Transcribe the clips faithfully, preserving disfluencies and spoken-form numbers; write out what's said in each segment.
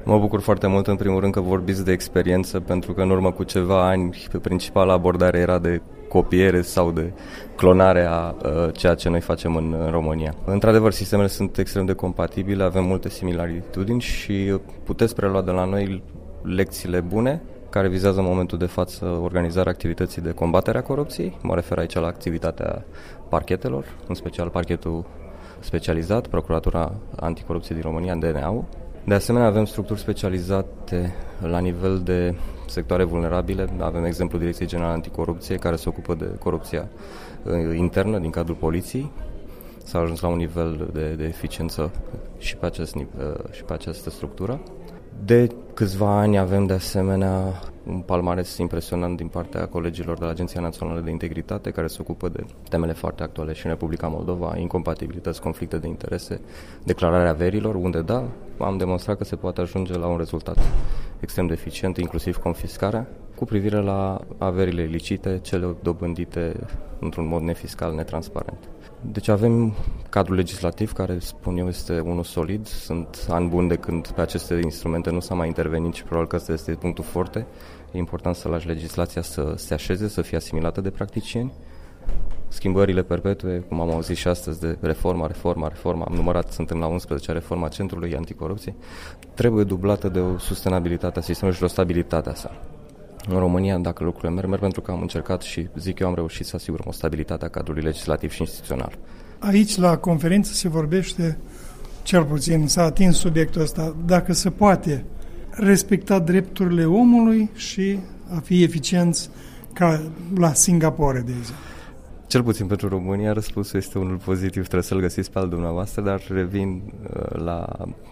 Mă bucur foarte mult, în primul rând, că vorbiți de experiență, pentru că în urmă cu ceva ani, pe principala abordare era de copiere sau de clonare a uh, ceea ce noi facem în, în România. Într-adevăr, sistemele sunt extrem de compatibile, avem multe similaritudini și puteți prelua de la noi lecțiile bune, care vizează în momentul de față organizarea activității de combatere a corupției. Mă refer aici la activitatea parchetelor, în special parchetul specializat, Procuratura Anticorupție din România, D N A-ul. De asemenea, avem structuri specializate la nivel de sectoare vulnerabile. Avem exemplu Direcției Generale Anticorupție, care se ocupă de corupția internă din cadrul poliției. S-a ajuns la un nivel de, de eficiență și pe, acest, și pe această structură. De câțiva ani avem de asemenea un palmares impresionant din partea colegilor de la Agenția Națională de Integritate, care se ocupă de temele foarte actuale și în Republica Moldova, incompatibilități, conflicte de interese, declararea averilor, unde da, am demonstrat că se poate ajunge la un rezultat extrem de eficient, inclusiv confiscarea, cu privire la averile ilicite, cele dobândite într-un mod nefiscal, netransparent. Deci avem cadrul legislativ, care, spun eu, este unul solid. Sunt ani buni de când pe aceste instrumente nu s-a mai intervenit și probabil că ăsta este punctul forte. E important să lași legislația să se așeze, să fie asimilată de practicieni. Schimbările perpetue, cum am auzit și astăzi, de reforma, reforma, reforma, am numărat, suntem la unsprezece, reforma Centrului Anticorupție, trebuie dublată de o sustenabilitate a sistemului și de o stabilitate a sa. În România, dacă lucrurile merg, merg pentru că am încercat și, zic eu, am reușit să asigurăm o stabilitate a cadrului legislativ și instituțional. Aici, la conferință, se vorbește, cel puțin s-a atins subiectul ăsta, dacă se poate respecta drepturile omului și a fi eficienți ca la Singapore, de exemplu. Cel puțin pentru România, răspunsul este unul pozitiv, trebuie să-l găsiți pe al dumneavoastră, dar revin uh, la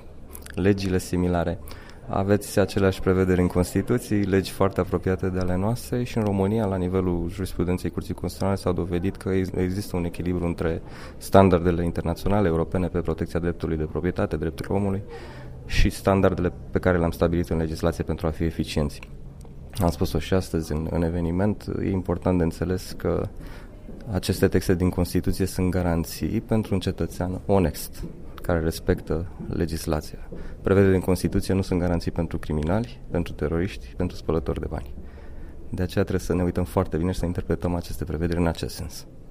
legile similare. Aveți aceleași prevederi în Constituții, legi foarte apropiate de ale noastre și în România, la nivelul jurisprudenței Curții Constituționale, s-a dovedit că există un echilibru între standardele internaționale, europene pe protecția dreptului de proprietate, drepturile omului și standardele pe care le-am stabilit în legislație pentru a fi eficienți. Am spus-o și astăzi în, în eveniment, e important de înțeles că aceste texte din Constituție sunt garanții pentru un cetățean onest, care respectă legislația. Prevederile în Constituție nu sunt garanții pentru criminali, pentru teroriști, pentru spălători de bani. De aceea trebuie să ne uităm foarte bine și să interpretăm aceste prevederi în acest sens.